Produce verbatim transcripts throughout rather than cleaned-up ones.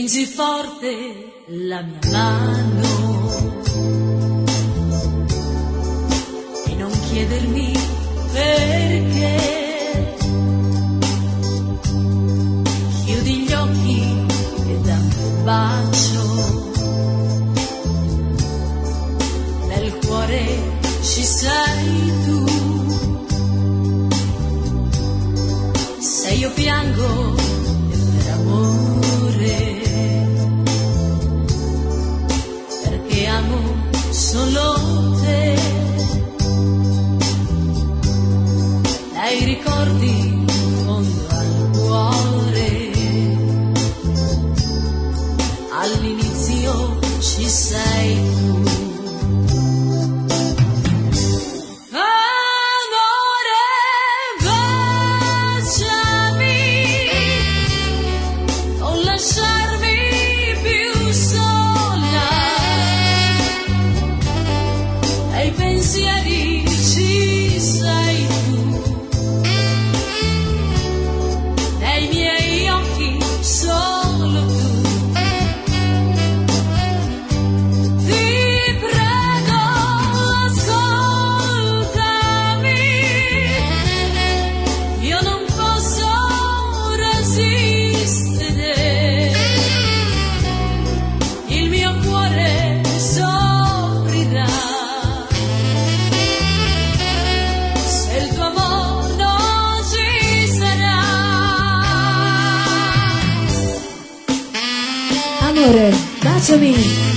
stringi forte la mia mano e non chiedermi perché. Chiudi gli occhi e dammi un bacio, nel cuore ci sei tu. Se io piango è per amore, perché amo solo te. Dai ricordi in fondo al cuore, all'inizio ci sei tu. Amore, baciami.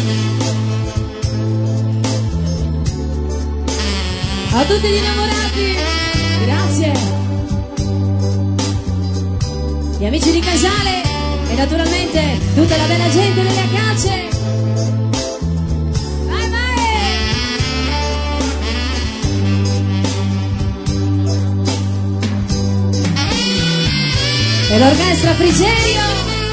A tutti gli innamorati, grazie. Gli amici di Casale e naturalmente tutta la bella gente delle Acacie. Vai, vai! E l'orchestra Frigerio.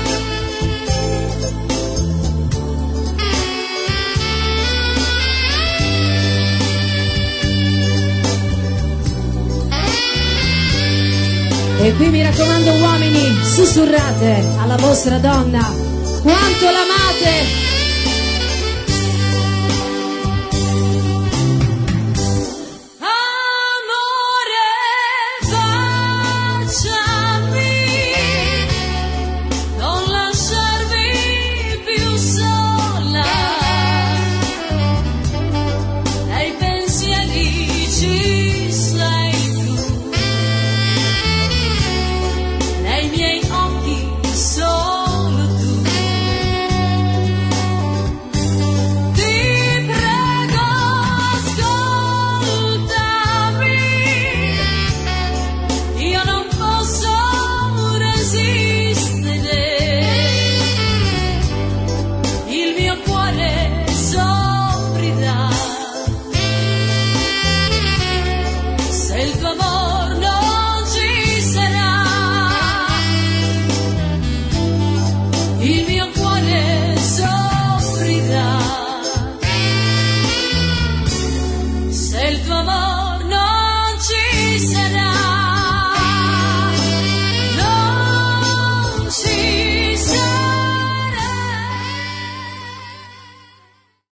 E qui mi raccomando uomini, sussurrate alla vostra donna quanto l'amate